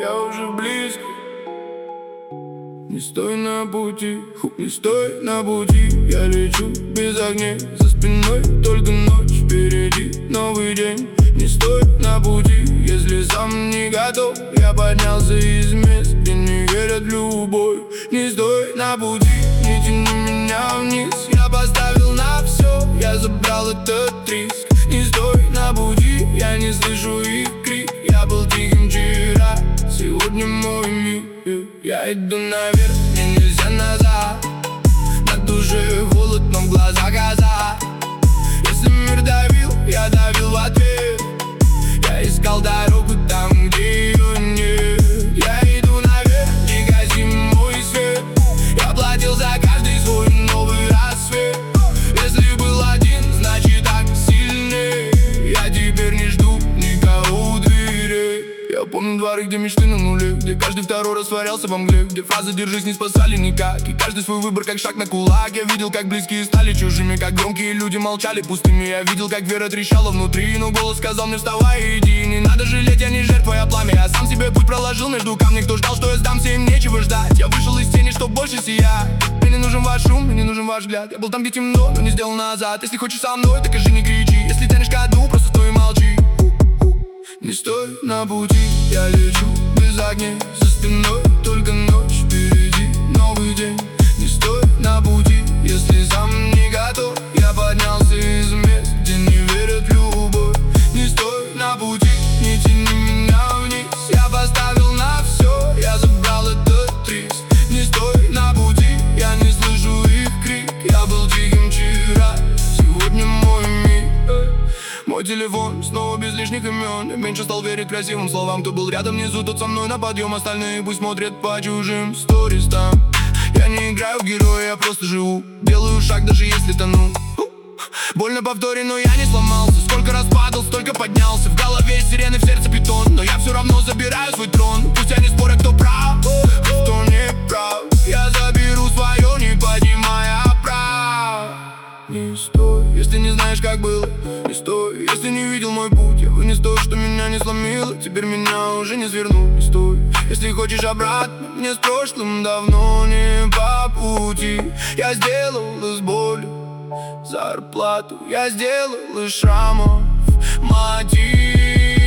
я уже близко. Не стой на пути, не стой на пути. Я лечу без огней, за спиной только ночь. Впереди новый день, не стой на пути. Если сам не готов, я поднялся из мест, где не верят в любовь. Не стой на пути, не тяни меня вниз. Я поставил на все, я забрал этот риск. Не стой на пути, я не слышу их крик. Я был тихим вчера, сегодня мой мир. Я иду наверх, мне нельзя назад. На душе холод, но в глазах азарт. Если мир давил, я давил в ответ. Я искал дорогу там, где ее нет. Я иду наверх, не гаси мой свет. Я платил за каждый свой новый рассвет. Если был один, значит так сильнее. Я теперь не жду никого у дверей. Я помню дворы, где мечты на нуле, где каждый второй растворялся во мгле, где фразы «держись» не спасали никак, и каждый свой выбор как шаг на кулак. Я видел, как близкие стали чужими, как громкие люди молчали пустыми. Я видел, как вера трещала внутри, но голос сказал мне: вставай и иди. Не надо жалеть, я не жертва, я пламя. Я сам себе путь проложил между камней. Кто ждал, что я сдамся, им нечего ждать. Я вышел из тени, чтоб больше сиять. Мне не нужен ваш шум, мне не нужен ваш взгляд. Я был там, где темно, но не сделал назад. Если хочешь со мной, так и не кричи. Если тянешь ко дну, просто стой и молчи. Не стой на пути, я лечу без огней, за спиной только ночь. Впереди новый день. Не стой на пути, если сам не готов. Я поднялся из мест, где не верят в любовь. Не стой на пути, не тяни меня вниз. Я поставил на все, я забрал этот риск. Не стой на пути, я не слышу их крик. Я был тихим вчера, сегодня мой мир. Мой телефон снова без лишних имен. Я меньше стал верить красивым словам. Кто был рядом внизу, тот со мной на подъем. Остальные пусть смотрят по чужим сторис там. Я не играю в героя, я просто живу. Делаю шаг, даже если тону. Больно повторен, но я не сломался. Сколько раз падал, столько поднялся. В голове сирены, в сердце питон. Но я все равно забираю свой трон. Пусть они спорят, кто прав, кто не прав. Я заберу свое, не поднимая прав. Не стой, если не знаешь, как было. Не стой, если не видел мой путь. Я вынес то, что меня не сломило. Теперь меня уже не свернуть. Не стой, если хочешь обратно. Мне с прошлым давно не по пути. Я сделал из боли зарплату. Я сделал из шрамов мотив.